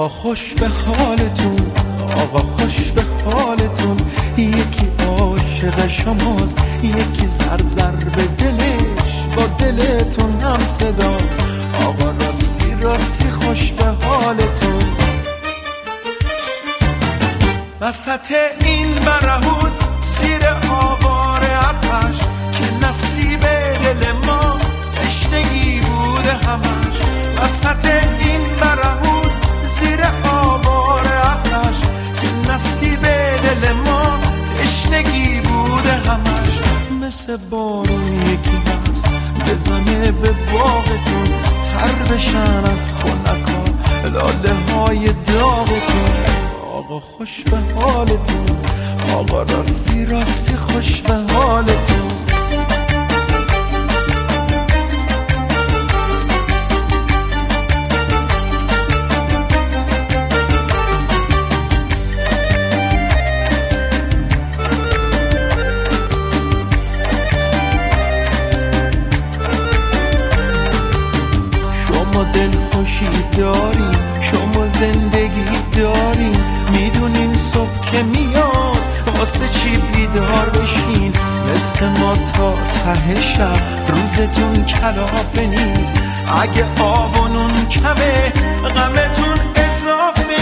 آقا خوش به حالتون، آقا خوش به حالتون. یکی عاشق شماست، یکی زر به دلش، با دلتون هم صداست. آقا راستی خوش به حالتون. وسط این برهون زیر آوار آتش، که نصیب دل ما تشنگی بوده همش. وسط این برهون زیر آوار آتش، که نصیب دل ما تشنگی بوده همش. مثل بارون یکی هست بزنه به باغتون، تر بشن از خنکا لاله های داغتون. آقا خوش به حالتون، آقا راستی خوش به حالتون. شما دلخوشی دارین، شما زندگی دارین، میدونین صبح که میاد واسه چی بیدار بشین. مثل ما تا ته شب روزتون کلافه نیست، اگه آب و نون کمه غمتون اضافه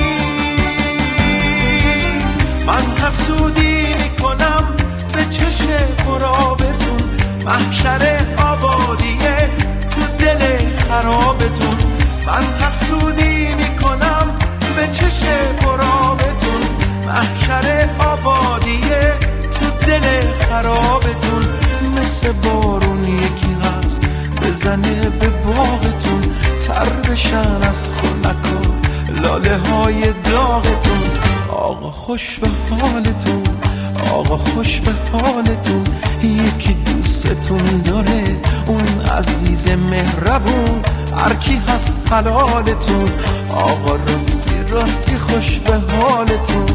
نیست. من حسودی میکنم به چشم قرابتون، محشر آبادیه تو دل خرابتون. من حسودی میکنم به چشم قرابتون، محشر آبادیه تو دل خرابتون. مثل بارون یکی هست بزنه به باغتون، تر بشن از خنکا لاله های داغتون. آقا خوش به حالتون، آقا خوش به حالتون. یکی دوستتون داره، اون عزیز مهربون، هر کی هست حلالتون. آقا راستی خوش به حالتون.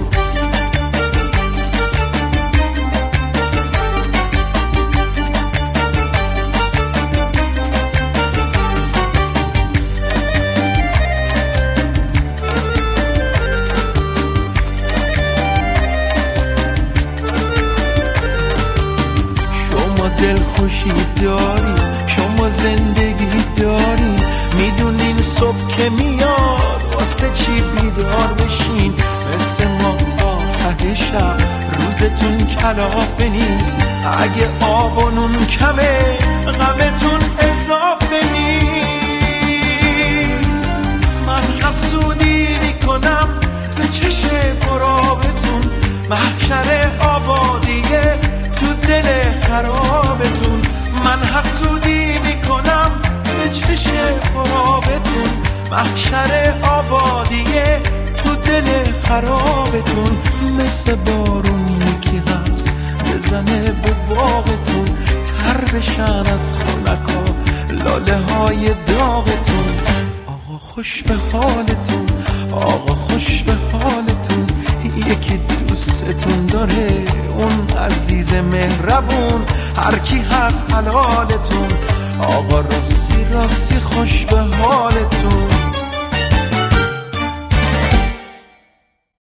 دلخوشی دارین، شما زندگی دارین، میدونین صبح که میاد واسه چی بیدار بشین. مثل ما تا ته شب روزتون کلافه نیست، اگه آب و نون کمه غمتون اضافه نیست. من حسودی میکنم به چشم قرابتون، محشر آبادیه تو دل خرابتون. من حسودی میکنم به چشم قرابتون، محشر آبادیه تو دل خرابتون. مثل بارون یکی هست بزنه به باغتون، تر بشن از خنکا لاله های داغتون. آقا خوش به حالتون، آقا خوش به حالتون. یکی دوستتون داره، اون عزیز مهربون، هر کی هست حلالتون. آقا راستی خوش به حالتون.